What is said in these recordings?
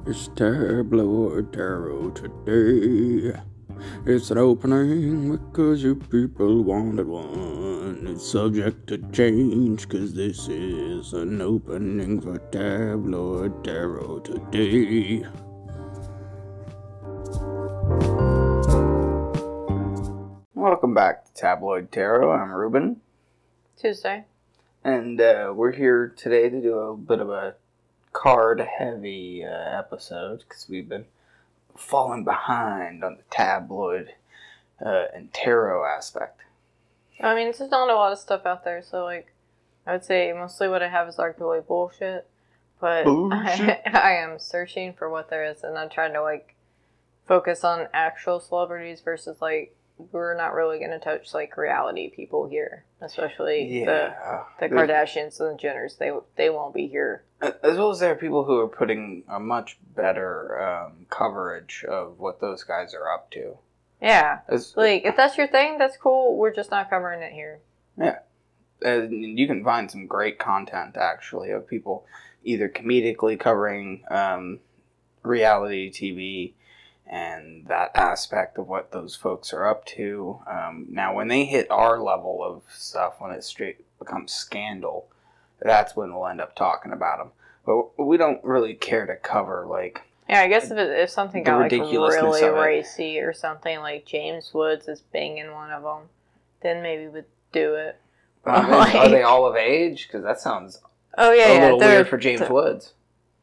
It's Tabloid Tarot today. It's an opening because you people wanted one. It's subject to change because this is an opening for Tabloid Tarot today. Welcome back to Tabloid Tarot. I'm Ruben. Tuesday. And we're here today to do a bit of a card-heavy episode because we've been falling behind on the tabloid and tarot aspect. I mean, there's not a lot of stuff out there, so, I would say mostly what I have is arguably bullshit. But I am searching for what there is, and I'm trying to, focus on actual celebrities versus, we're not really going to touch, reality people here. Especially the Kardashians and the Jenners. They won't be here. As well as there are people who are putting a much better coverage of what those guys are up to. Yeah. If that's your thing, that's cool. We're just not covering it here. Yeah. You can find some great content, actually, of people either comedically covering reality TV and that aspect of what those folks are up to. Now, when they hit our level of stuff, when it straight becomes scandal, that's when we'll end up talking about them. But we don't really care to cover, Yeah, I guess if something got, really racy or something, like James Woods is banging one of them, then maybe we'd do it. Are they all of age? Because that sounds a little weird for James Woods.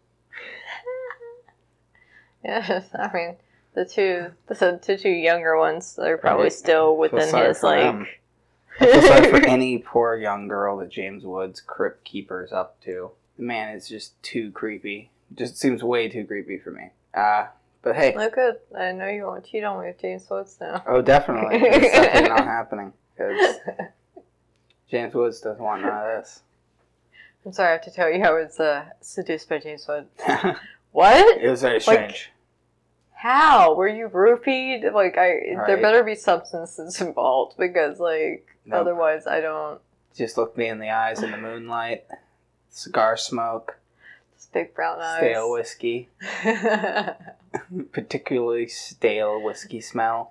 Yes, I mean... The two younger ones, they're probably still within his, I feel sorry for any poor young girl that James Woods crypt keepers up to. Man, it's just too creepy. Just seems way too creepy for me. But hey. Look good. I know you won't cheat on me with James Woods now. Oh, definitely. It's definitely not happening. Because James Woods doesn't want none of this. I'm sorry, I have to tell you, I was seduced by James Woods. What? It was very strange. How? Were you roofied? There better be substances involved because, nope. Otherwise I don't... Just look me in the eyes in the moonlight, cigar smoke, just big brown eyes, stale whiskey, particularly stale whiskey smell.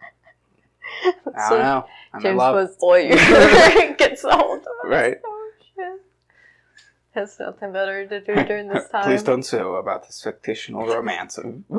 I don't know. James was lawyer gets the whole time. Right. Oh, shit. Has nothing better to do during this time. Please don't sue about this fictional romance.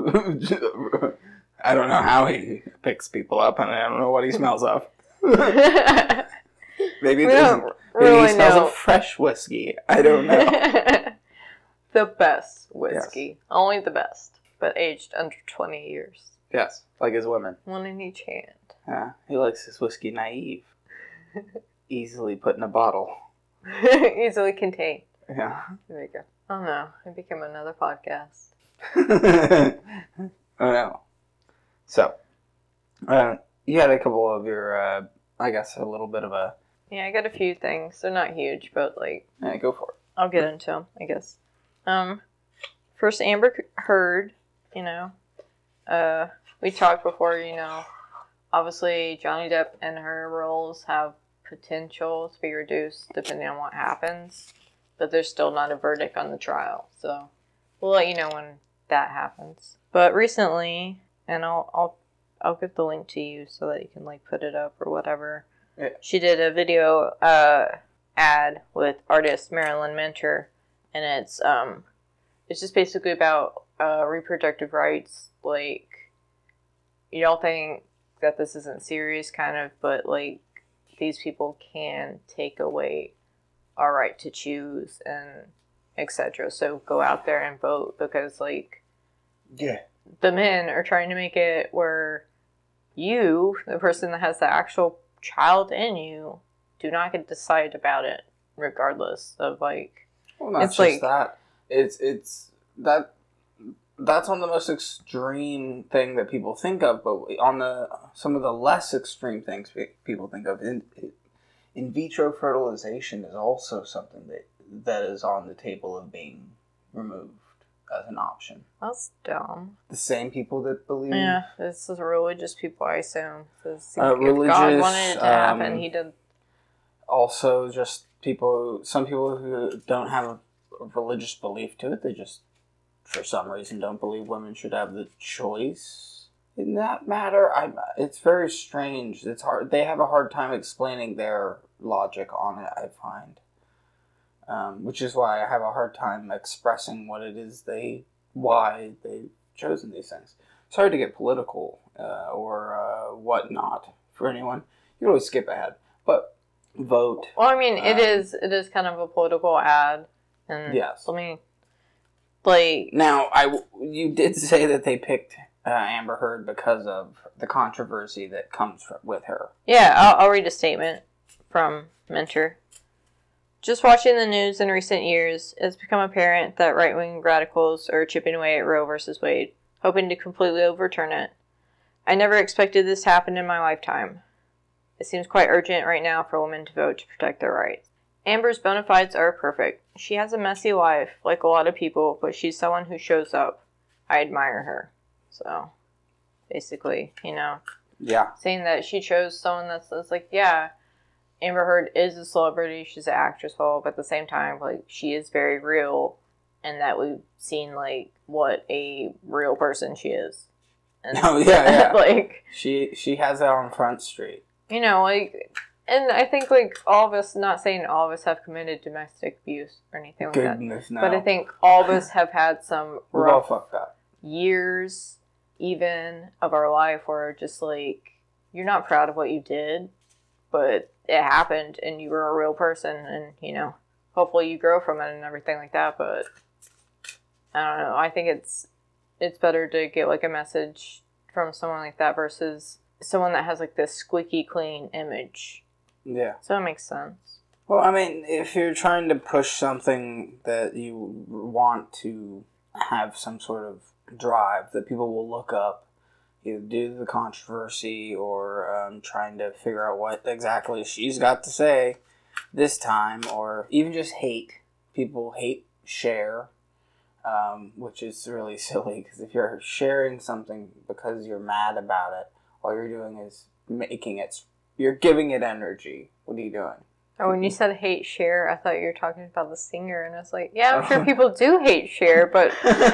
I don't know how he picks people up, and I don't know what he smells of. Maybe he smells of fresh whiskey. I don't know. The best whiskey. Yes. Only the best, but aged under 20 years. Yes, like his women. One in each hand. Yeah, he likes his whiskey naive. Easily put in a bottle. Easily contained. Yeah. There you go. Oh no, it became another podcast. Oh no. So, you had a couple of your, I guess a little bit of a... Yeah, I got a few things. They're not huge, but Yeah, go for it. I'll get into them, I guess. First, Amber Heard, we talked before, obviously Johnny Depp and her roles have potential to be reduced depending on what happens. But there's still not a verdict on the trial, so we'll let you know when that happens. But recently, and I'll give the link to you so that you can put it up or whatever. Yeah. She did a video ad with artist Marilyn Minter, and it's just basically about reproductive rights. Y'all think that this isn't serious, kind of, but these people can take away our right to choose and etc. So go out there and vote because the men are trying to make it where you, the person that has the actual child in you, do not get to decide about it regardless of Well, not just that. It's that's on the most extreme thing that people think of, but on some of the less extreme things people think of. In vitro fertilization is also something that is on the table of being removed as an option. That's dumb. The same people that believe... Yeah, this is religious people, I assume. If religious, God wanted it to happen, he did. Also, just some people who don't have a religious belief to it, they just for some reason, don't believe women should have the choice in that matter. It's very strange. It's hard. They have a hard time explaining their logic on it, I find. Which is why I have a hard time expressing what it is why they've chosen these things. Sorry to get political or whatnot for anyone. You can always skip ahead, but vote. Well, I mean, it is kind of a political ad, and yes. Let me like now. You did say that they picked Amber Heard because of the controversy that comes with her. Yeah, I'll read a statement from Mentor. Just watching the news in recent years, it's become apparent that right-wing radicals are chipping away at Roe v. Wade, hoping to completely overturn it. I never expected this to happen in my lifetime. It seems quite urgent right now for women to vote to protect their rights. Amber's bona fides are perfect. She has a messy life, like a lot of people, but she's someone who shows up. I admire her. So, basically, Yeah. saying that she chose someone that's like, yeah, Amber Heard is a celebrity, she's an actress, but at the same time, like, she is very real, and that we've seen, like, what a real person she is. And, oh, yeah. like... She has that on Front Street. Like... And I think, like, all of us, not saying all of us have committed domestic abuse or anything like that. Goodness, no. But I think all of us have had some We've all rough fucked up. years, even, of our life where just, like, you're not proud of what you did, but it happened and you were a real person and, hopefully you grow from it and everything like that. But I don't know. I think it's better to get, like, a message from someone like that versus someone that has, like, this squeaky clean image. Yeah. So it makes sense. Well, I mean, if you're trying to push something that you want to have some sort of drive that people will look up, either due to the controversy or trying to figure out what exactly she's got to say this time, or even just hate. People share, which is really silly, because if you're sharing something because you're mad about it, all you're doing is you're giving it energy. What are you doing? Oh, when you said hate Cher, I thought you were talking about the singer, and I was like, yeah, I'm sure people do hate Cher, but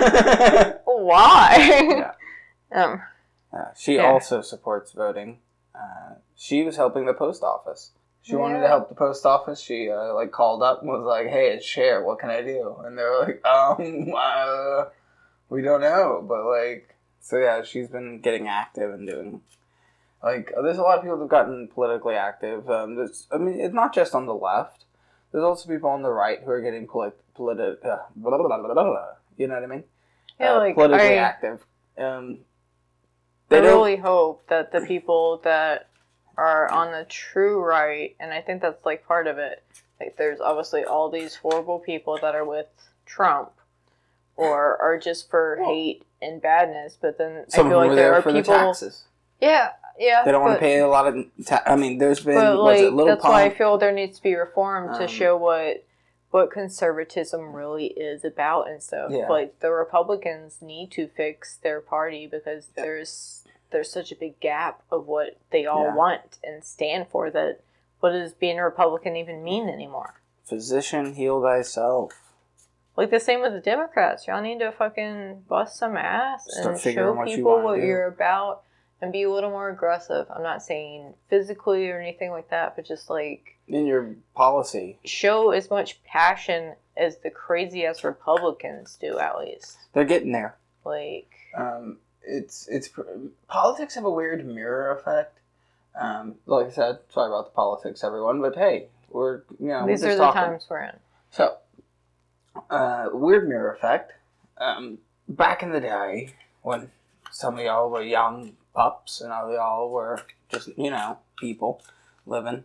why? Yeah. She also supports voting. She was helping the post office. She wanted to help the post office. She called up and was like, "Hey, it's Cher. What can I do?" And they were like, we don't know." But so yeah, she's been getting active and doing. There's a lot of people who've gotten politically active. It's not just on the left. There's also people on the right who are getting you know what I mean? Yeah, politically active. I really hope that the people that are on the true right, and I think that's, like, part of it, like, there's obviously all these horrible people that are with Trump or are just for hate and badness, but then I feel like there are people... the taxes. Yeah. They don't want to pay a lot of... there's been... that's why I feel there needs to be reform to show what conservatism really is about and stuff. Yeah. Like, the Republicans need to fix their party because there's such a big gap of what they all want and stand for, that what does being a Republican even mean anymore? Physician, heal thyself. Like, the same with the Democrats. Y'all need to fucking bust some ass and show people what you're about and be a little more aggressive. I'm not saying physically or anything like that, but just, like... in your policy. Show as much passion as the crazy-ass Republicans do, at least. They're getting there. Like... It's politics have a weird mirror effect. Like I said, sorry about the politics, everyone, but hey, these are the times we're in. So, weird mirror effect. Back in the day, when some of y'all were young pups and all y'all were just people living,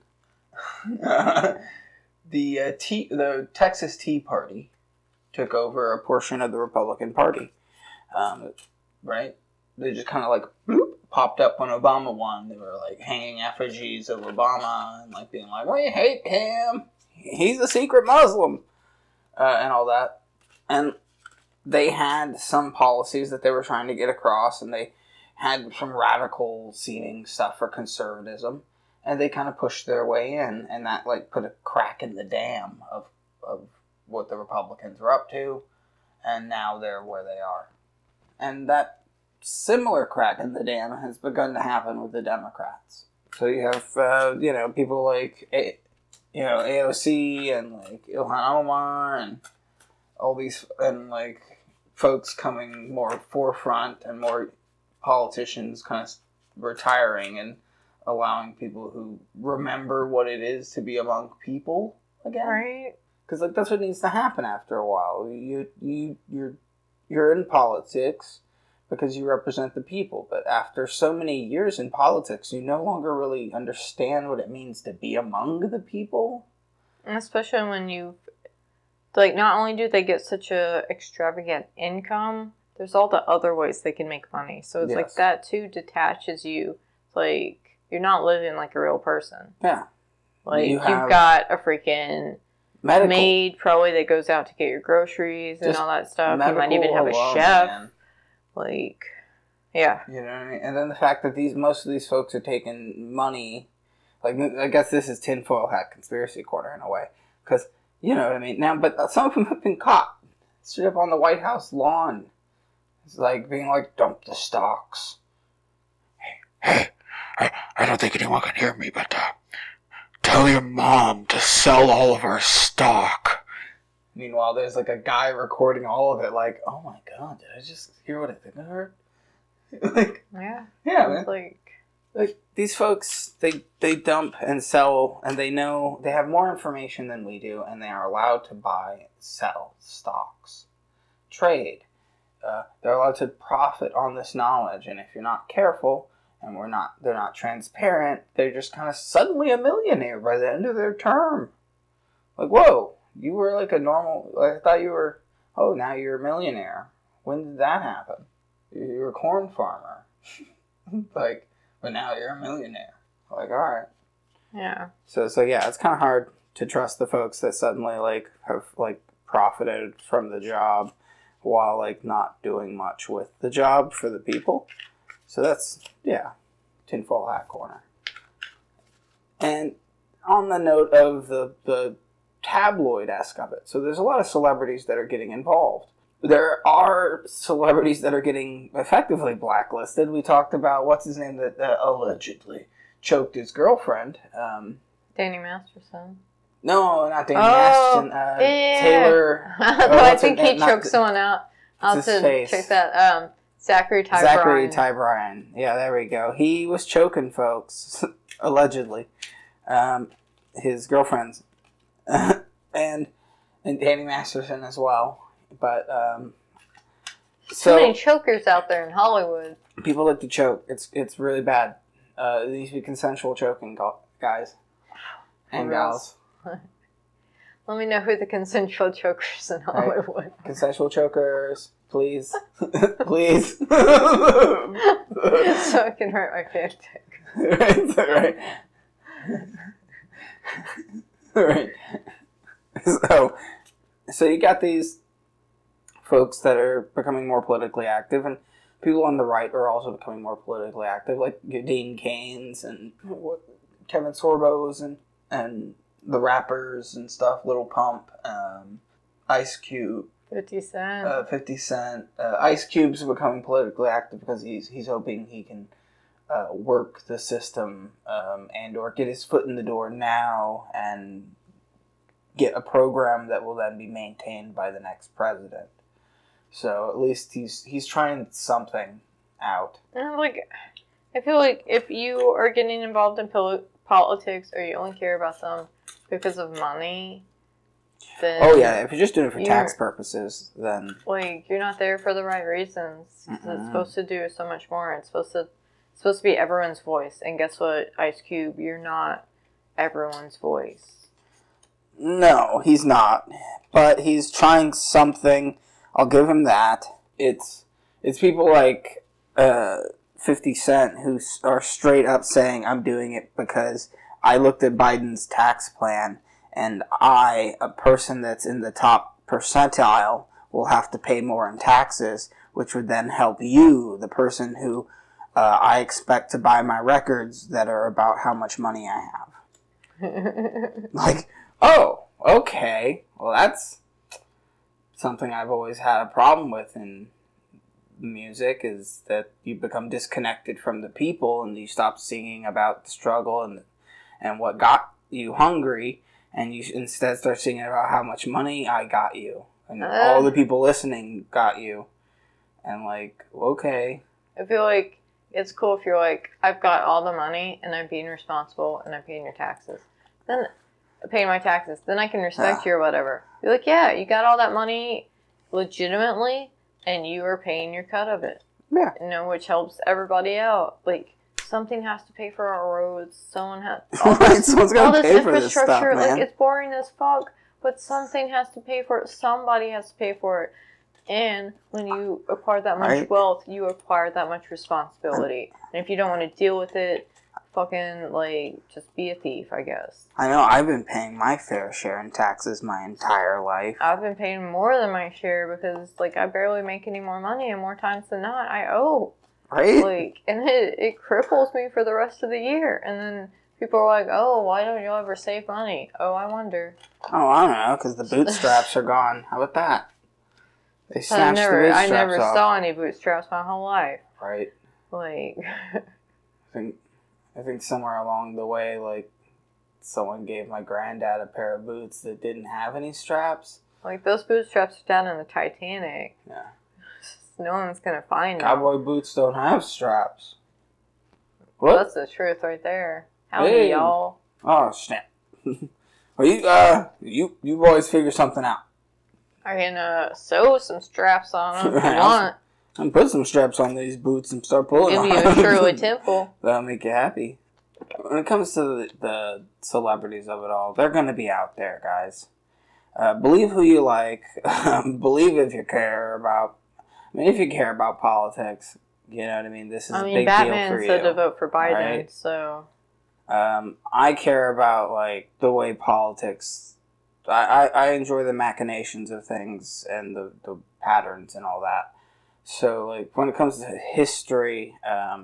the Texas Tea Party took over a portion of the Republican Party. Right? They just kind of bloop, popped up when Obama won. They were hanging effigies of Obama and being like, "We hate him. He's a secret Muslim," and all that. And they had some policies that they were trying to get across, and they had some radical seeming stuff for conservatism, and they kind of pushed their way in, and that put a crack in the dam of what the Republicans were up to. and now they're where they are. And that similar crack in the dam has begun to happen with the Democrats. So you have, people like, AOC and, like, Ilhan Omar and all these, and, like, folks coming more forefront and more politicians kind of retiring and allowing people who remember what it is to be among people again. Right. Because, like, that's what needs to happen after a while. You're in politics because you represent the people, but after so many years in politics, you no longer really understand what it means to be among the people. And especially when you, like, not only do they get such a extravagant income, there's all the other ways they can make money. So it's like that too detaches you. Like, you're not living like a real person. Yeah. Like, you've got a freaking maid probably that goes out to get your groceries and all that stuff. You might even have a chef. Man. Like, yeah. You know what I mean? And then the fact that most of these folks are taking money, like, I guess this is tinfoil hat conspiracy corner in a way. Because, you know what I mean? Now, but some of them have been caught. Straight up on the White House lawn. It's like being like, dump the stocks. Hey, I don't think anyone can hear me, but tell your mom to sell all of our stock. Meanwhile, there's like a guy recording all of it, like, oh my god, did I just hear what I think I heard? Like, yeah, man. Like these folks, they dump and sell, and they know they have more information than we do, and they are allowed to buy, sell stocks, trade. They're allowed to profit on this knowledge, and if you're not careful, and they're not transparent, they're just kind of suddenly a millionaire by the end of their term. Like, whoa. You were like a normal, I thought you were, now you're a millionaire. When did that happen? You're a corn farmer. Like, but now you're a millionaire. Like, alright. Yeah. So yeah, it's kind of hard to trust the folks that suddenly, like, have, like, profited from the job while, like, not doing much with the job for the people. So that's, tinfoil hat corner. And on the note of the tabloid-esque of it. So there's a lot of celebrities that are getting involved. There are celebrities that are getting effectively blacklisted. We talked about, what's his name, that allegedly choked his girlfriend. Danny Masterson. No, not Danny Masterson. Taylor. I think he choked someone out. I'll have to check that. Zachary Ty Bryan. Yeah, there we go. He was choking folks, allegedly. His girlfriend's. and Danny Masterson as well, but so many chokers out there in Hollywood. People like to choke. It's really bad. These be consensual choking, guys and gals. Let me know who the consensual chokers in Hollywood. Right. Consensual chokers, please, please. So I can write my fanfic. Right. Right. So you got these folks that are becoming more politically active, and people on the right are also becoming more politically active, like Dean Cain's and Kevin Sorbo's and the rappers and stuff, Lil Pump, Ice Cube, 50 Cent. 50 Cent. Ice Cube's becoming politically active because he's hoping he can work the system and or get his foot in the door now and get a program that will then be maintained by the next president. So at least he's trying something out. And I feel like if you are getting involved in politics or you only care about them because of money, then if you're just doing it for tax purposes, then you're not there for the right reasons. It's supposed to do so much more. It's supposed to be everyone's voice. And guess what, Ice Cube? You're not everyone's voice. No, he's not. But he's trying something. I'll give him that. It's people like 50 Cent who are straight up saying, I'm doing it because I looked at Biden's tax plan and I, a person that's in the top percentile, will have to pay more in taxes, which would then help you, the person who I expect to buy my records that are about how much money I have. Like, oh, okay. Well, something I've always had a problem with in music is that you become disconnected from the people and you stop singing about the struggle and what got you hungry, and you instead start singing about how much money I got you and all the people listening got you, and like, okay. I feel like it's cool if you're like, I've got all the money and I'm being responsible and I'm paying your taxes. Then paying my taxes, then I can respect you or whatever. You're like, yeah, you got all that money legitimately and you are paying your cut of it. Yeah. You know, which helps everybody out. Like, something has to pay for our roads. Someone has all this, Someone's all gotta this pay for this infrastructure. stuff, man. Like, it's boring as fuck, but something has to pay for it. Somebody has to pay for it. And when you acquire that much wealth, you acquire that much responsibility. And if you don't want to deal with it, fucking, like, just be a thief, I guess. I know, I've been paying my fair share in taxes my entire life. I've been paying more than my share because, like, I barely make any more money, and more times than not, I owe. Right? Like, and it cripples me for the rest of the year. And then people are like, oh, why don't you ever save money? Oh, I wonder. Oh, I don't know, because the bootstraps are gone. How about that? They snatched the bootstraps I never off. saw any bootstraps my whole life. Right. Like, I think somewhere along the way, like, someone gave my granddad a pair of boots that didn't have any straps. like those bootstraps are down in the Titanic. Yeah. No one's gonna find them. Cowboy boots don't have straps. Well, What? that's the truth right there. Howdy, Hey. y'all. Oh, snap. Well, you boys figure something out. I can sew some straps on them if you Right, want. And put some straps on these boots and start pulling Give them. you a Shirley Temple. That'll make you happy. When it comes to the celebrities of it all, they're going to be out there, guys. Believe who you like. Believe if you care about... I mean, if you care about politics, you know what I mean? This is a big Batman deal for said you. to vote for Biden, right? so... I care about, like, the way politics... I enjoy the machinations of things and the patterns and all that. So, like, when it comes to history,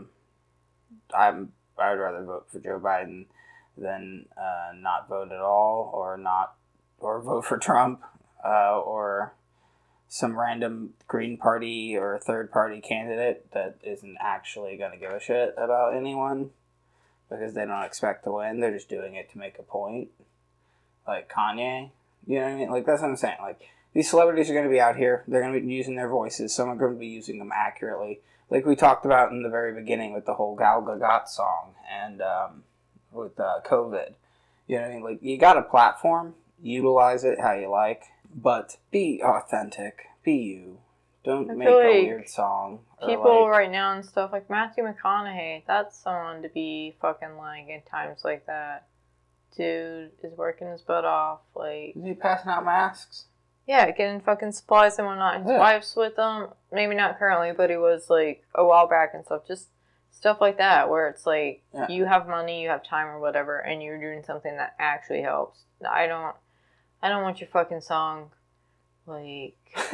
I'd rather vote for Joe Biden than not vote at all, or vote for Trump, or some random Green Party or third party candidate that isn't actually going to give a shit about anyone because they don't expect to win. They're just doing it to make a point. Like Kanye, you know what I mean? Like, that's what I'm saying. Like, these celebrities are going to be out here. They're going to be using their voices. Some are going to be using them accurately. Like we talked about in the very beginning with the whole Gal Gadot song and with COVID. You know what I mean? Like, you got a platform. Utilize it how you like. But be authentic. Be you. Don't make a weird song. People right now and stuff, like Matthew McConaughey, that's someone to be fucking like in times like that. Dude is working his butt off. Like, is he passing out masks? Yeah, getting fucking supplies and whatnot. His wife's with him. Maybe not currently, but he was like a while back and stuff. Just stuff like that where it's like you have money, you have time or whatever, and you're doing something that actually helps. I don't want your fucking song. Like,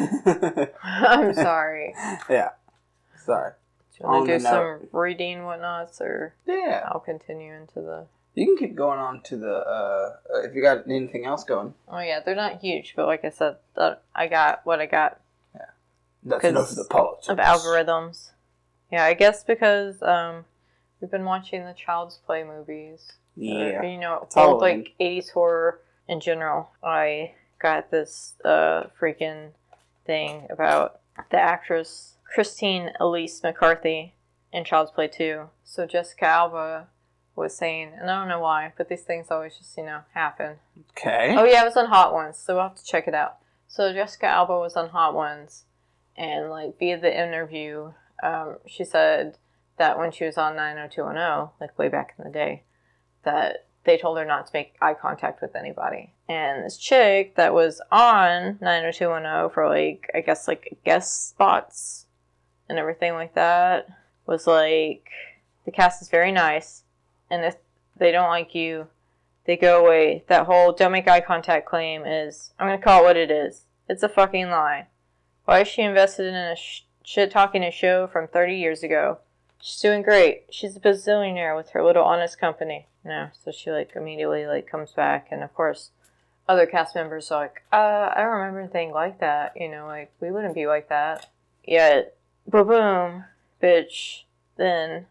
I'm sorry. Yeah. Sorry. Do you want to do some reading whatnots, or I'll continue into the... You can keep going on to the, if you got anything else going. Oh yeah, they're not huge, but like I said, I got what I got. Yeah. That's enough of the politics. Of algorithms. Yeah, I guess because we've been watching the Child's Play movies. Yeah. You know, old like 80s horror in general. I got this freaking thing about the actress Christine Elise McCarthy in Child's Play 2. So Jessica Alba was saying, and I don't know why, but these things always just, happen. Okay. Oh yeah, I was on Hot Ones, so we'll have to check it out. So Jessica Alba was on Hot Ones, and like via the interview, she said that when she was on 90210, like way back in the day, that they told her not to make eye contact with anybody. And this chick that was on 90210 for like, I guess like guest spots and everything like that was like, the cast is very nice. And if they don't like you, they go away. That whole don't make eye contact claim is, I'm going to call it what it is. It's a fucking lie. Why is she invested in a shit-talking show from 30 years ago? She's doing great. She's a bazillionaire with her little honest company. No, so she like immediately like comes back. And of course, other cast members are like, I don't remember anything like that. You know, like, we wouldn't be like that. Yet, boom, bitch, then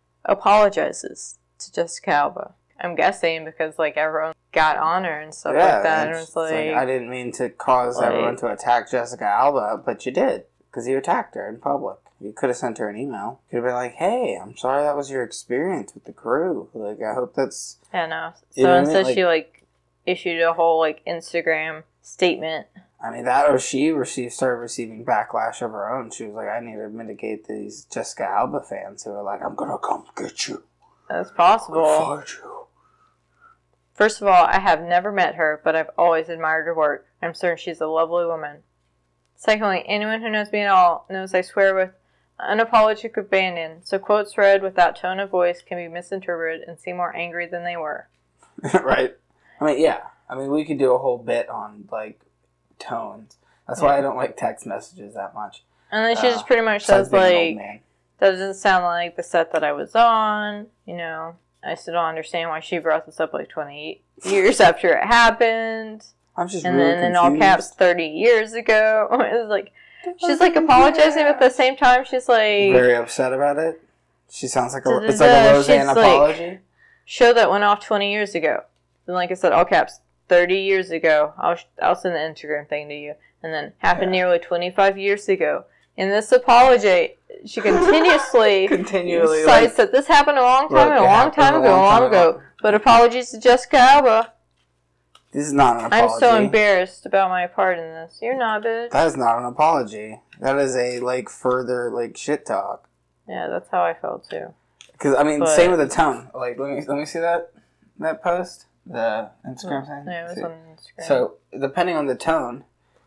apologizes to Jessica Alba. I'm guessing because, like, everyone got on her and stuff like that. And it was like, I didn't mean to cause everyone to attack Jessica Alba, but you did. Because you attacked her in public. You could have sent her an email. You could have been like, hey, I'm sorry that was your experience with the crew. Like, I hope that's... Yeah, no. You So know what I instead mean? she, like, issued a whole, like, Instagram statement. I mean, that or she started receiving backlash of her own. She was like, I need to mitigate these Jessica Alba fans who are like, I'm gonna come get you. That's I'm possible. gonna find you. First of all, I have never met her, but I've always admired her work. I'm certain she's a lovely woman. Secondly, anyone who knows me at all knows I swear with unapologetic abandon, so quotes read with that tone of voice can be misinterpreted and seem more angry than they were. Right? I mean, yeah. I mean, we could do a whole bit on, like, tones. That's why I don't like text messages that much. And then she just pretty much besides says, being an old like, man. doesn't sound like the set that I was on, you know. I still don't understand why she brought this up like 28 years after it happened. I'm just And really then in all confused. caps 30 years ago. It was like, she's like apologizing, but at the same time she's like, very upset about it. She sounds like it's Da-da-da. like a Roseanne She's like- apology. show that went off 20 years ago. Then like I said, all caps 30 years ago. I'll send the Instagram thing to you. And then happened nearly 25 years ago. In this apology, she continuously Continually, cites that this happened a long time ago, a long time ago. But apologies to Jessica Alba. this is not an apology. I'm so embarrassed about my part in this. You're not, bitch. That is not an apology. That is a like further like shit talk. Yeah, that's how I felt too. Because I mean, But- same with the tone. Like, let me see that post, the Instagram thing. Yeah, it was See? on Instagram. So depending on the tone,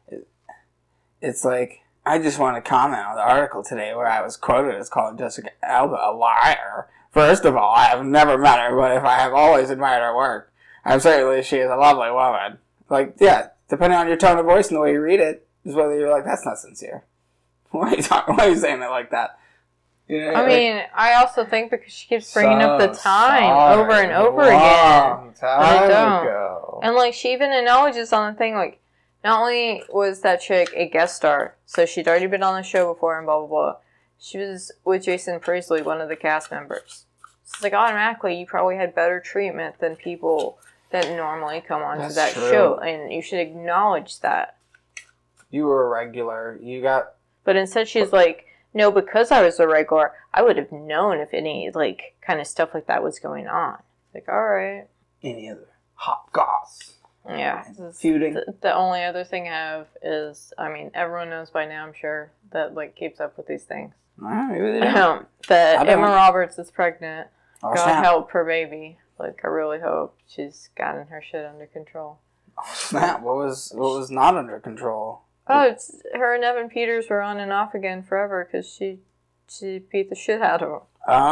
it's like I just want to comment on the article today where I was quoted as calling Jessica Alba a liar. First of all, I have never met her, but if I have always admired her work, I'm certainly she is a lovely woman. Like, yeah, depending on your tone of voice and the way you read it, is whether you're like, that's not sincere. Why are you saying it like that? You know, I like, mean, I also think because she keeps bringing up the so time sorry, over and over again. long time don't. ago. And, like, she even acknowledges on the thing, like, not only was that chick a guest star, so she'd already been on the show before and blah, blah, blah. She was with Jason Priestley, one of the cast members. So it's like, automatically, you probably had better treatment than people that normally come onto That's that true. show. And you should acknowledge that. You were a regular. You got... But instead she's like, no, because I was a regular, I would have known if any, like, kind of stuff like that was going on. Like, alright. any other hot goss. Yeah. Feuding. The only other thing I have is, I mean, everyone knows by now, I'm sure, that, like, keeps up with these things. Maybe they don't. That I don't. Emma Roberts is pregnant. Oh, God snap. help her baby. Like, I really hope she's gotten her shit under control. Oh, snap. What was not under control? Oh, it's her and Evan Peters were on and off again forever because she beat the shit out of him.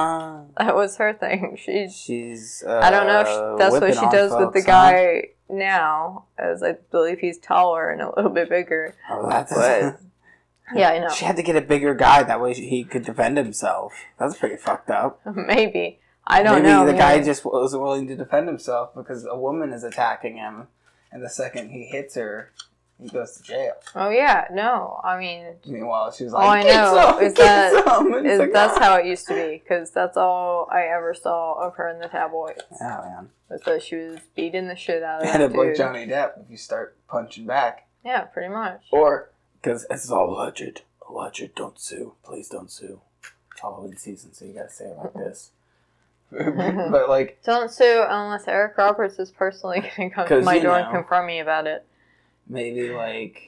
That was her thing. She's. I don't know if that's what whipping she on does with folks, the guy now, as I believe he's taller and a little bit bigger. Oh, that's. But- Yeah, I know. She had to get a bigger guy that way he could defend himself. That's pretty fucked up. Maybe. I don't Maybe know. the guy man. just wasn't willing to defend himself because a woman is attacking him, and the second he hits her, he goes to jail. Oh, yeah. No. I mean, Meanwhile, she was like, all I "Get know some, is get that some." And it's like, that's "Ah." how it used to be because that's all I ever saw of her in the tabloids. Yeah, man. Was that she was beating the shit out of And that it like dude. Johnny Depp if you start punching back. Yeah, pretty much. Or, because it's all alleged. Alleged, don't sue. Please don't sue. It's Halloween season, so you gotta say it like this. But, like, Don't sue unless Eric Roberts is personally going to come to 'Cause, my you door and know. confront me about it. maybe, like,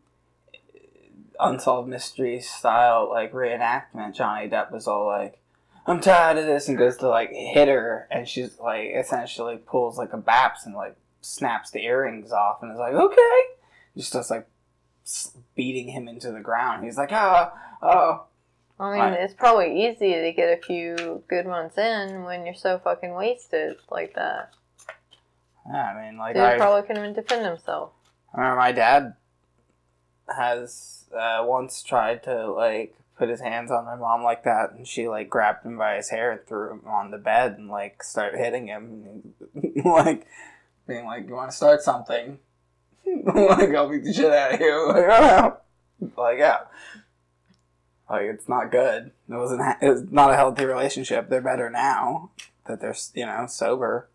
Unsolved Mysteries style, like, reenactment, Johnny Depp was all like, I'm tired of this, and goes to, like, hit her, and she's, like, essentially pulls, like, a Baps and, like, snaps the earrings off, and is like, okay. Just starts, like, beating him into the ground. He's like, oh. I mean, Right. it's probably easy to get a few good ones in when you're so fucking wasted like that. Yeah, I mean, like, Dude probably couldn't even defend himself. I remember my dad has once tried to, like, put his hands on my mom like that, and she, like, grabbed him by his hair and threw him on the bed and, like, started hitting him. And, like, being like, you want to start something? Like, I'll beat the shit out of you. Like, oh, like, yeah. Like, it's not good. It was not a healthy relationship. They're better now that they're, sober.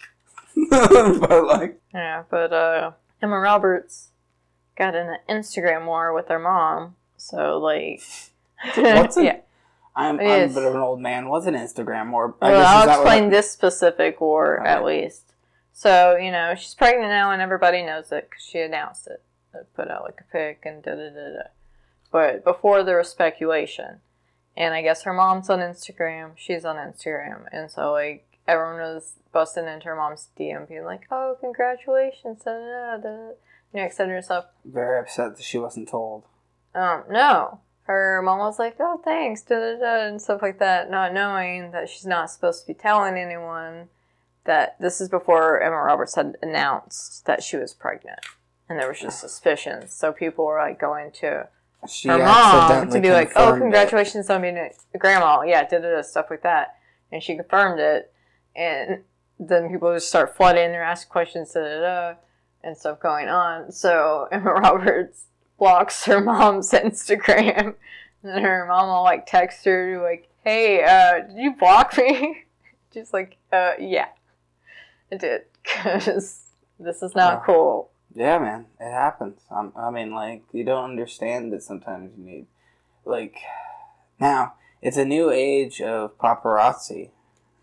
But, like... Yeah, but, Emma Roberts got in an Instagram war with her mom, so, like... Yeah. I'm a bit of an old man. What's an Instagram war? I'll explain this specific war, at least. So, she's pregnant now and everybody knows it because she announced it. Put out, like, a pic and da-da-da-da. But before there was speculation. And I guess her mom's on Instagram. She's on Instagram. And so, like, everyone was busting into her mom's DM being like, oh, congratulations, da-da-da-da. Excited herself. Very upset that she wasn't told. No. Her mom was like, oh, thanks, da-da-da, and stuff like that, not knowing that she's not supposed to be telling anyone that this is before Emma Roberts had announced that she was pregnant. And there was just suspicions. So people were, like, going to her mom to be like, oh, congratulations on being a grandma. Yeah, da-da-da, stuff like that. And she confirmed it. And then people just start flooding. They're asking questions, da-da-da, and stuff going on. So Emma Roberts blocks her mom's Instagram, and her mom will, like, text her, like, hey, did you block me? She's like, yeah, I did, because this is not cool. Yeah, man, it happens. I mean, like, you don't understand that sometimes you need, like, now, it's a new age of paparazzi,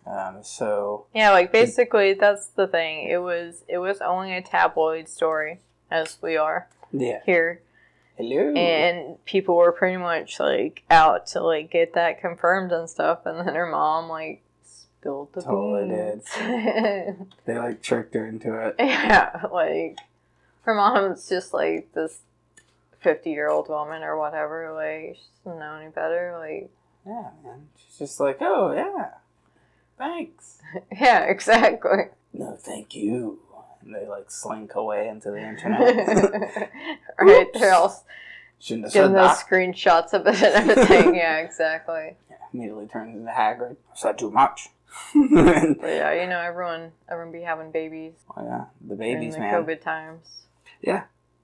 so... Yeah, like, basically, that's the thing. It was only a tabloid story, as we are here. Hello. And people were pretty much, like, out to, like, get that confirmed and stuff. And then her mom, like, spilled the beans. Did. They, like, tricked her into it. Yeah, like, her mom's just, like, this 50-year-old woman or whatever. Like, she doesn't know any better. Like, yeah, man. She's just like, oh, yeah. Thanks. Yeah, exactly. No, thank you. And they, like, slink away into the internet. Right, they're all shouldn't have getting said those that. screenshots of it and everything. Yeah, exactly. Yeah, immediately turns into Hagrid. I said too much. But yeah, everyone be having babies. Oh, yeah, the babies, man. In the COVID times. Yeah.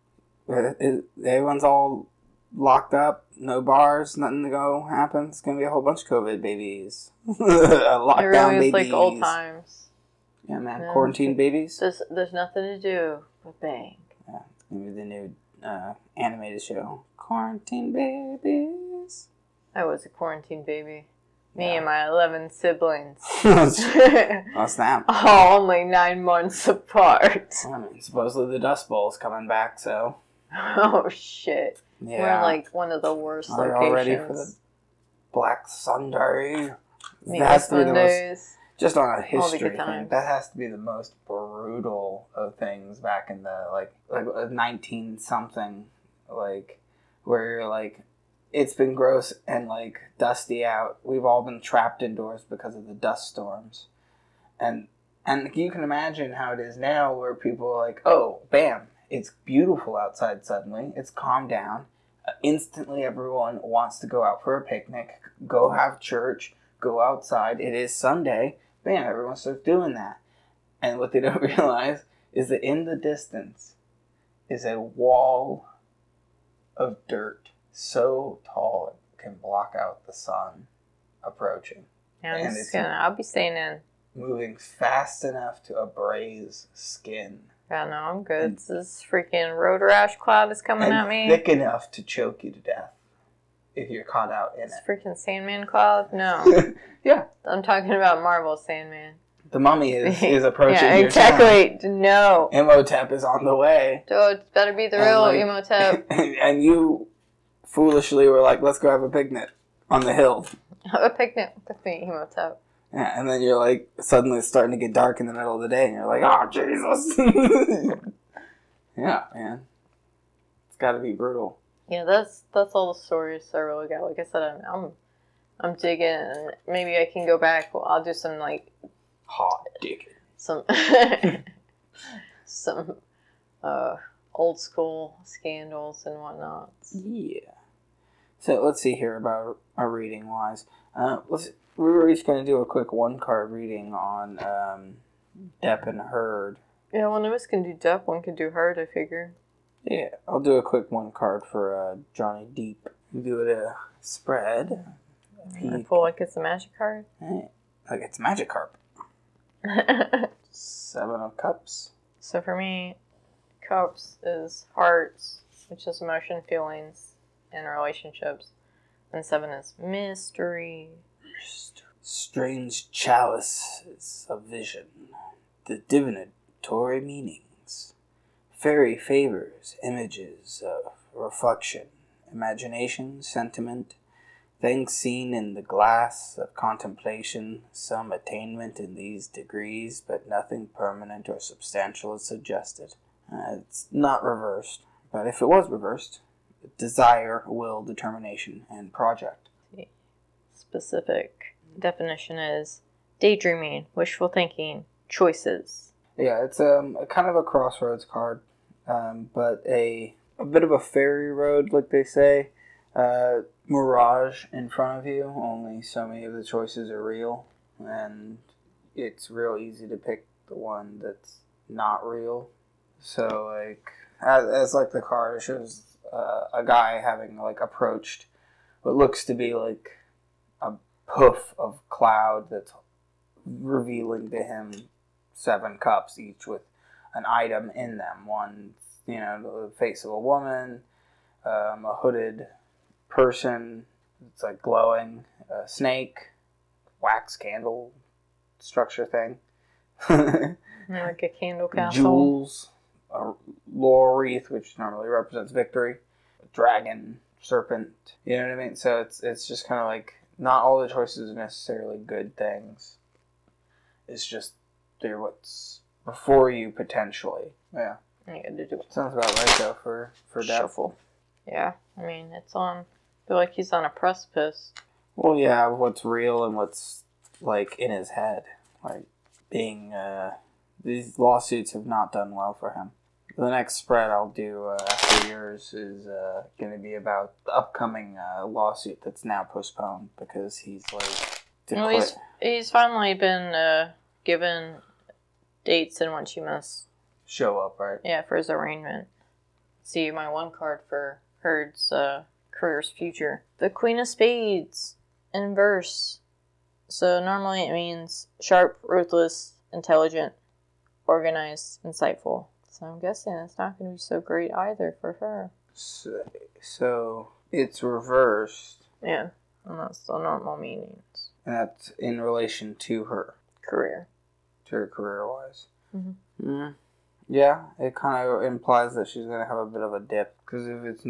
Everyone's all locked up, no bars, nothing to go happen. It's going to be a whole bunch of COVID babies. Lockdown it really babies. Is like old times. Yeah, man. Quarantine babies. There's nothing to do but bang. Yeah, it's going to be the new animated show. Quarantine babies. I was a quarantine baby. Me and my 11 siblings. Oh, snap. All only 9 months apart. I mean, supposedly the Dust Bowl's coming back, so. Oh, shit. Yeah. We're like one of the worst locations. Are you all ready for the Black Sunday? That's the most, just on a history thing, that has to be the most brutal of things back in the, like 19-something, like, where you're like, it's been gross and, like, dusty out. We've all been trapped indoors because of the dust storms. And you can imagine how it is now where people are like, oh, bam, it's beautiful outside suddenly. It's calmed down. Instantly everyone wants to go out for a picnic, go have church, go outside. It is Sunday. Bam, everyone starts doing that. And what they don't realize is that in the distance is a wall of dirt so tall it can block out the sun approaching. Yeah, I'll be staying in. Moving fast enough to abrase skin. Yeah, no, I'm good. This freaking road rash cloud is coming at me. Thick enough to choke you to death if you're caught out in it. Freaking Sandman cloud? No. Yeah. I'm talking about Marvel Sandman. The Mummy is approaching yeah, your exactly. town. No. Imhotep is on the way. So it better be the real Imhotep. And you foolishly were like, let's go have a picnic on the hill. Have a picnic with me, Imhotep. Yeah, and then you're like, suddenly it's starting to get dark in the middle of the day, and you're like, oh, Jesus. Yeah, man. It's gotta be brutal. Yeah, that's all the stories I really got. Like I said, I'm digging, and maybe I can go back. I'll do some, like... Hot digging. Some old school scandals and whatnot. Yeah. So let's see here about our reading wise. We were each going to do a quick 1-card reading on Depp and Heard Yeah, one of us can do Depp, one can do Hurt, I figure. Yeah, I'll do a quick one card for Johnny Deep. Do it a spread. I feel like it's a magic card. Hey, like it's Magic Carp. 7 of Cups. So for me, Cups is hearts, which is emotion, feelings, and relationships. And 7 is mystery. Strange chalices of vision. The divinatory meanings. Fairy favors, images of reflection, imagination, sentiment, things seen in the glass of contemplation, some attainment in these degrees, but nothing permanent or substantial is suggested. It's not reversed, but if it was reversed, desire, will, determination, and project. Specific definition is daydreaming, wishful thinking, choices. Yeah, it's a kind of a crossroads card, but a bit of a fairy road, like they say. Mirage in front of you. Only so many of the choices are real, and it's real easy to pick the one that's not real. So, like, as like the card, it shows a guy having like approached what looks to be like a poof of cloud that's revealing to him 7 cups, each with an item in them. One, the face of a woman, a hooded person, it's like glowing, a snake, wax candle structure thing, Like a candle castle. jewels, a laurel wreath, which normally represents victory, a dragon, serpent. You know what I mean? So it's just kind of like not all the choices are necessarily good things. It's just they're what's before you potentially. Yeah. Yeah, to do it. Sounds about right though for Depp. Shuffle. Yeah, I mean it's on. I feel like he's on a precipice. Well, yeah, what's real and what's like in his head, like being these lawsuits have not done well for him. The next spread I'll do after yours is going to be about the upcoming lawsuit that's now postponed because he's like he's finally been given dates in which he must show up, right? Yeah, for his arraignment. See my one card for Heard's career's future. The Queen of Spades in verse. So normally it means sharp, ruthless, intelligent, organized, insightful. So I'm guessing it's not going to be so great either for her. So it's reversed. Yeah, and that's the normal meanings. And that's in relation to her Career. To her career-wise. Mm-hmm. Mm. Yeah, it kind of implies that she's going to have a bit of a dip. Because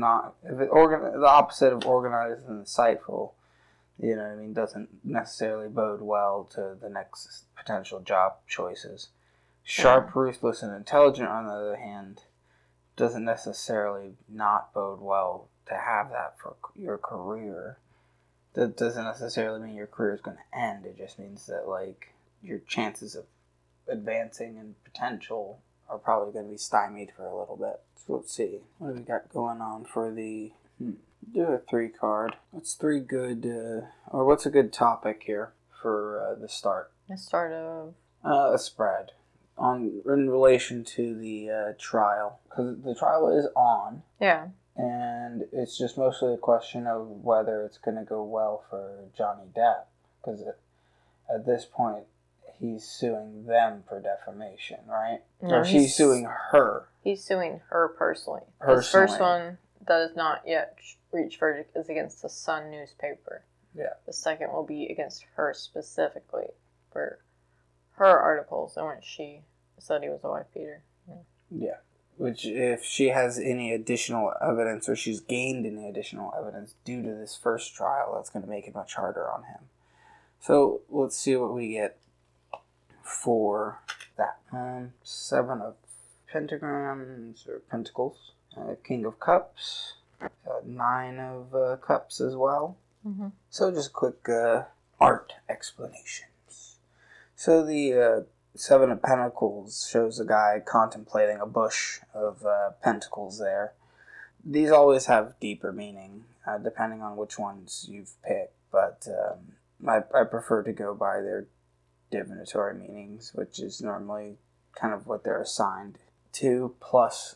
the opposite of organized and insightful, you know what I mean, doesn't necessarily bode well to the next potential job choices. Sharp, ruthless, and intelligent, on the other hand, doesn't necessarily not bode well to have that for your career. That doesn't necessarily mean your career is going to end. It just means that, like, your chances of advancing and potential are probably going to be stymied for a little bit. So let's see. What do we got going on for the... Do a 3 card. What's 3 good... or what's a good topic here for the start? The start of... a spread. In relation to the trial. Because the trial is on. Yeah. And it's just mostly a question of whether it's going to go well for Johnny Depp. Because at this point, he's suing them for defamation, right? No, or she's suing her. He's suing her personally. Personally. His first one does not yet reach verdict is against the Sun newspaper. Yeah. The second will be against her specifically for her articles in which she said he was a wife beater. Yeah. Which, if she has any additional evidence or she's gained any additional evidence due to this first trial, that's going to make it much harder on him. So, let's see what we get for that. 7 of pentagrams or pentacles. King of Cups. 9 of Cups as well. Mm-hmm. So just quick art explanations. So the 7 of Pentacles shows a guy contemplating a bush of pentacles there. These always have deeper meaning, depending on which ones you've picked, but I prefer to go by their divinatory meanings, which is normally kind of what they're assigned to, plus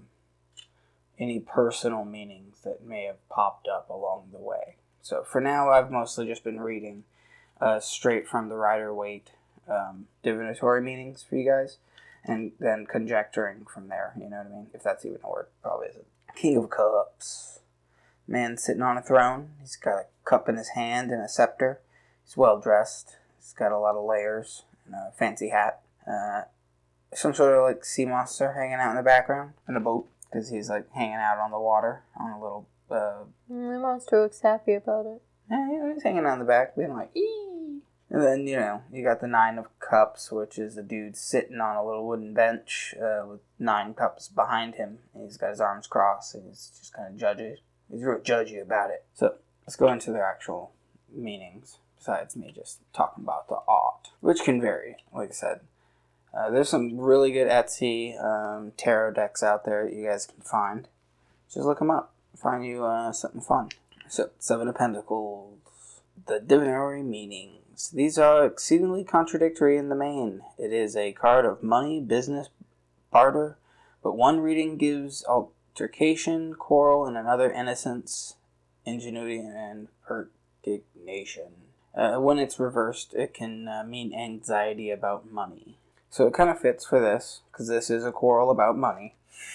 any personal meanings that may have popped up along the way. So for now, I've mostly just been reading straight from the Rider-Waite divinatory meanings for you guys, and then conjecturing from there, you know what I mean? If that's even a word, probably isn't. King of Cups. Man sitting on a throne. He's got a cup in his hand and a scepter. He's well dressed. He's got a lot of layers and a fancy hat. Some sort of like sea monster hanging out in the background in a boat, because he's like hanging out on the water on a little. The monster looks happy about it. Yeah, he's hanging out in the back, being like, ee. And then, you got the 9 of Cups, which is a dude sitting on a little wooden bench with 9 cups behind him. And he's got his arms crossed, and he's just kind of judgy. He's real judgy about it. So let's go into their actual meanings, besides me just talking about the art, which can vary, like I said. There's some really good Etsy tarot decks out there that you guys can find. Just look them up. Find you something fun. So, 7 of Pentacles. The divinatory meanings. These are exceedingly contradictory in the main. It is a card of money, business, barter, but one reading gives altercation, quarrel, and another innocence, ingenuity, and perdignation. When it's reversed, it can mean anxiety about money. So it kind of fits for this, because this is a quarrel about money.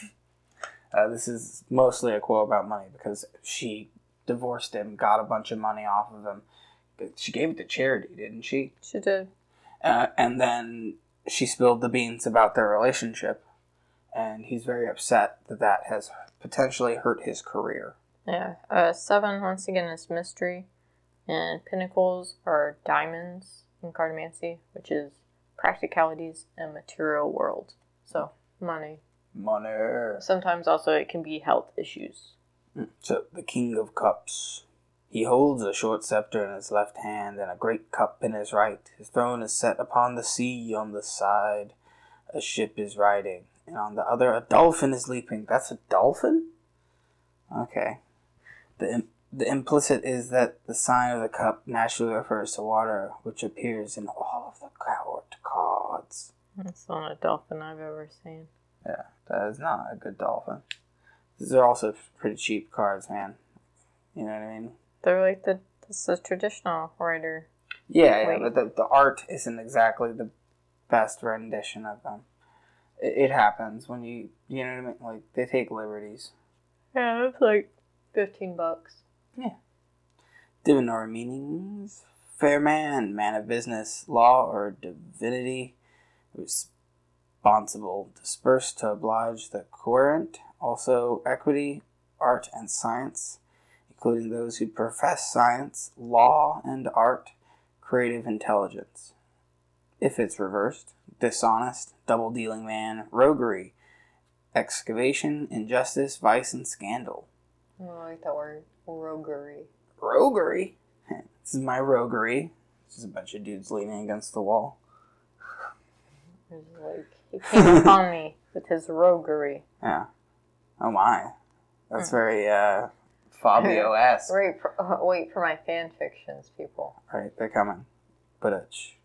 This is mostly a quarrel about money, because she divorced him, got a bunch of money off of him. She gave it to charity, didn't she? She did. And then she spilled the beans about their relationship, and he's very upset that has potentially hurt his career. Yeah. 7, once again, is mystery, and Pentacles are diamonds in cartomancy, which is practicalities and material world. So, money. Money. Sometimes also it can be health issues. So, the King of Cups. He holds a short scepter in his left hand and a great cup in his right. His throne is set upon the sea. On the side, a ship is riding, and on the other, a dolphin is leaping. That's a dolphin? Okay. The implicit is that the sign of the cup naturally refers to water, which appears in all of the court cards. That's not a dolphin I've ever seen. Yeah, that is not a good dolphin. These are also pretty cheap cards, man. You know what I mean? They're like this is traditional writer. Yeah, but the art isn't exactly the best rendition of them. It happens when you know what I mean? Like, they take liberties. Yeah, it's like $15. Yeah. Divinatory meanings. Fair man, man of business, law or divinity, responsible, dispersed to oblige the querent, also equity, art, and science, including those who profess science, law, and art, creative intelligence. If it's reversed, dishonest, double-dealing man, roguery, excavation, injustice, vice, and scandal. Oh, I like that word, roguery. Roguery? This is my roguery. This is a bunch of dudes leaning against the wall. It's like, he came upon me with his roguery. Yeah. Oh my. That's very, Fabio-esque. Wait for my fan fictions, people. Right, they're coming. But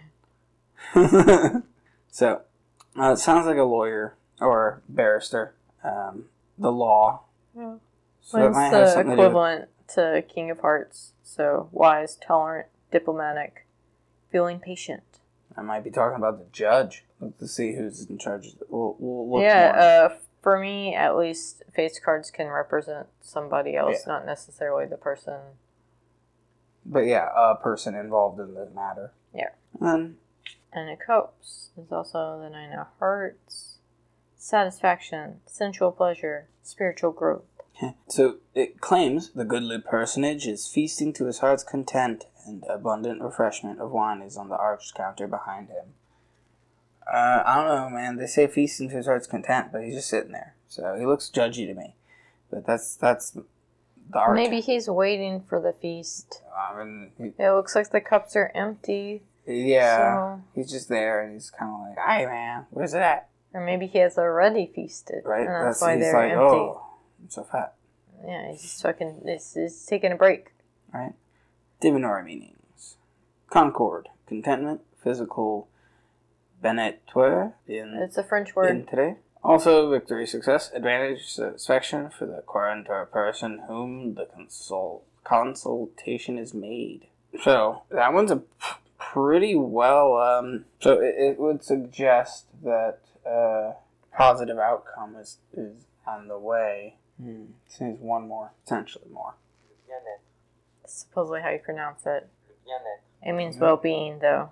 So, it sounds like a lawyer or barrister. The law. Yeah. So it might have What's the something to do equivalent to King of Hearts? So, wise, tolerant, diplomatic, feeling patient. I might be talking about the judge. Let's see who's in charge of it. We'll look more. Yeah, for me, at least, face cards can represent somebody else, not necessarily the person. But yeah, a person involved in the matter. Yeah. And of Cups is also the 9 of Hearts. Satisfaction, sensual pleasure, spiritual growth. so it claims the goodly personage is feasting to his heart's content, and abundant refreshment of wine is on the arched counter behind him. I don't know, man. They say feasting to his heart's content, but he's just sitting there. So he looks judgy to me. But that's the art. Maybe he's waiting for the feast. I mean, It looks like the cups are empty. yeah, So... he's just there, and he's kind of like, "Hey, man, where's it at?" Or maybe he has already feasted. Right? And that's why he's they're like, empty. "Oh, I'm so fat." Yeah, he's just fucking... He's taking a break. Right? Divinatory meanings. Concord, contentment, physical Benettoire in It's a French word. today. Also, victory, success, advantage, satisfaction for the current or person whom the consultation is made. So, that one's a pretty well, so it would suggest that positive outcome is on the way. Seems one more, potentially more. That's supposedly how you pronounce it. It means well-being, though.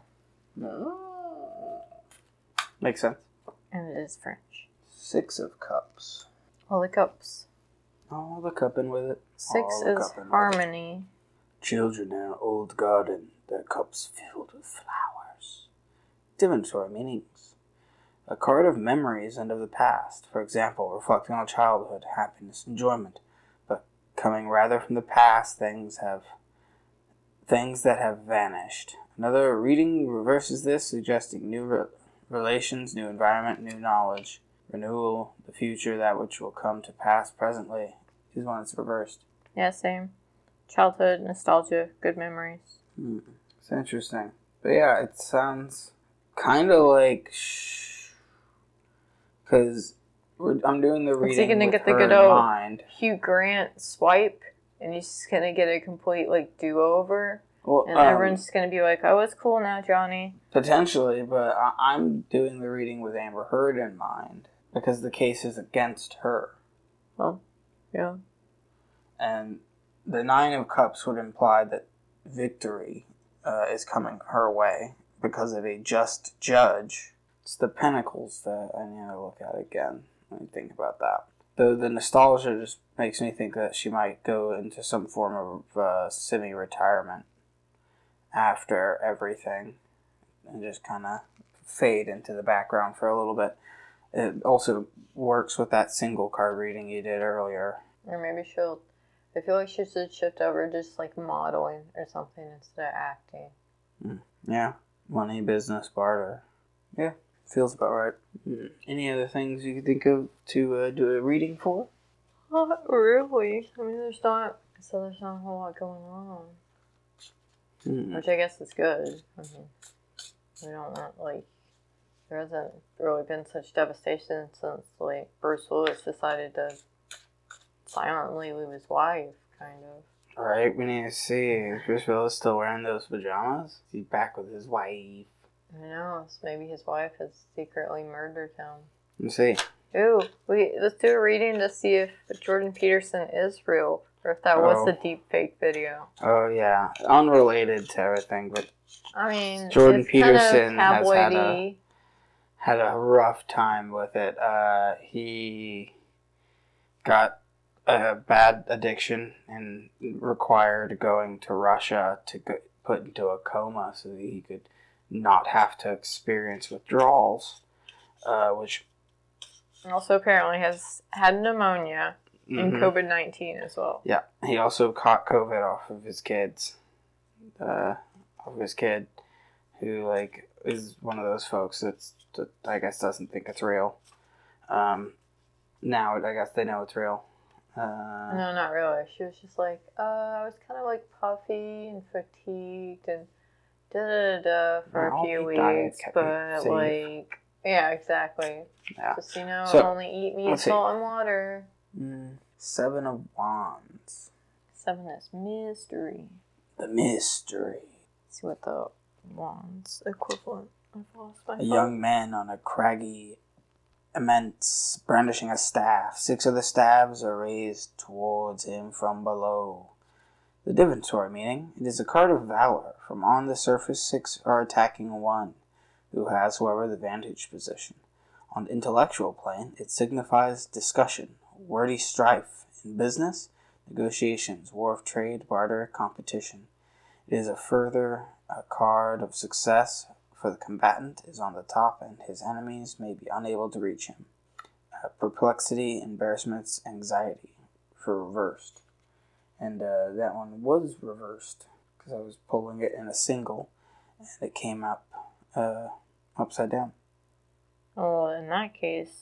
Makes sense. And it is French. 6 of Cups. All the cups. All the cupping with it. 6 is harmony. Children in an old garden, their cups filled with flowers. Divinatory meanings. A card of memories and of the past, for example, reflecting on childhood, happiness, enjoyment, but coming rather from the past, things that have vanished. Another reading reverses this, suggesting new relations, new environment, new knowledge, renewal, the future, that which will come to pass presently, is when it's reversed. Yeah, same. Childhood, nostalgia, good memories. It's interesting. But yeah, it sounds kind of like... Because I'm doing the reading Is he gonna with get the her good in old mind. Hugh Grant swipe, and he's just gonna get a complete, like, do-over? Well, And everyone's just gonna be like, oh, it's cool now, Johnny. Potentially, but I'm doing the reading with Amber Heard in mind. Because the case is against her. Well, yeah. And the 9 of Cups would imply that victory is coming her way because of a just judge. It's the Pentacles that I need to look at again. Let me think about that. The nostalgia just makes me think that she might go into some form of semi-retirement after everything and just kind of fade into the background for a little bit. It also works with that single card reading you did earlier. Or maybe I feel like she should shift over just, like, modeling or something instead of acting. Yeah. Money, business, barter. Yeah. Feels about right. Any other things you can think of to do a reading for? Not really. I mean, there's not a whole lot going on. Which I guess is good. I mean, we don't want, like, there hasn't really been such devastation since, like, Bruce Willis decided to silently leave his wife, kind of. Right, we need to see. Is Bruce Willis still wearing those pajamas? He's back with his wife. Who knows? Maybe his wife has secretly murdered him. Let's see. Ooh, let's do a reading to see if Jordan Peterson is real, or if that was a deep fake video. Oh, yeah. Unrelated to everything, but I mean, Jordan it's Peterson kind of has had a rough time with it. He got a bad addiction and required going to Russia to get put into a coma so that he could not have to experience withdrawals, which also apparently has had pneumonia and COVID-19 as well. Yeah, he also caught COVID off of his kids. Who, like, is one of those folks that I guess doesn't think it's real. Now I guess they know it's real. No, not really. She was just like, I was kind of, like, puffy and fatigued and da-da-da for a few weeks, but, like, yeah, exactly. Yeah. Just, only eat meat, salt, and water. 7 of Wands. 7 is mystery. The mystery. Let's see what the Wands equivalent. I've lost my A young man on a craggy immense, brandishing a staff. 6 of the staves are raised towards him from below. The Divinatory meaning, it is a card of valor. From on the surface, 6 are attacking 1, who has, however, the vantage position. On the intellectual plane, it signifies discussion, wordy strife. In business, negotiations, war of trade, barter, competition. It is a card of success, for the combatant is on the top and his enemies may be unable to reach him. Perplexity, embarrassments, anxiety for reversed. And that one was reversed because I was pulling it in a single and it came up upside down. Well, in that case,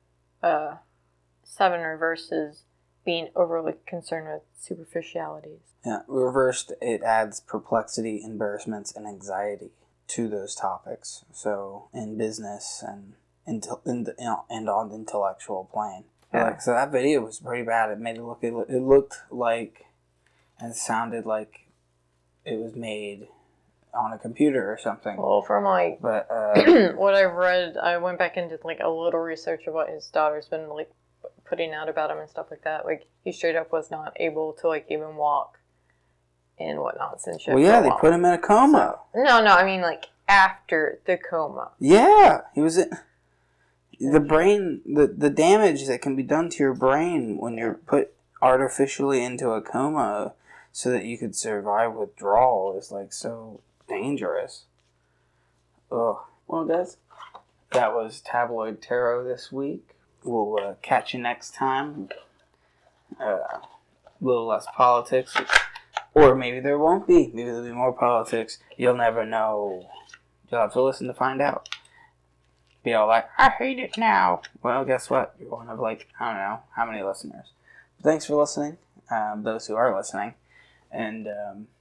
7 reverses being overly concerned with superficialities. Yeah, reversed, it adds perplexity, embarrassments, and anxiety. to those topics. So in business and and on the intellectual plane. Yeah. Like, so that video was pretty bad. It made it look. It looked like and sounded like it was made on a computer or something. Well, from like But what I've read, I went back and did like a little research of what his daughter's been like putting out about him and stuff like that. Like he straight up was not able to like even walk and whatnot and shit. well, yeah, they put him in a coma. So, no, I mean like after the coma. Yeah, he was in the brain. The damage that can be done to your brain when you're put artificially into a coma, so that you could survive withdrawal, is like so dangerous. Ugh. Well, guys, that was Tabloid Tarot this week. We'll catch you next time. A little less politics. Or maybe there won't be. Maybe there'll be more politics. You'll never know. You'll have to listen to find out. Be all like, I hate it now. Well, guess what? You're one of like, I don't know, how many listeners. But thanks for listening, those who are listening. And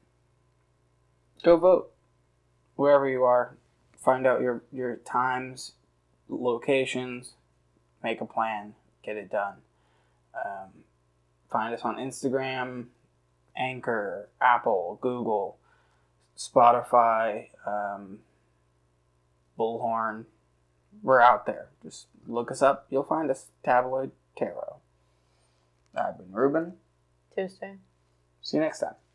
go vote. Wherever you are. Find out your times, locations. Make a plan. Get it done. Find us on Instagram, Anchor, Apple, Google, Spotify, Bullhorn. We're out there. Just look us up. You'll find us. Tabloid Tarot. I've been Ruben. Tuesday. See you next time.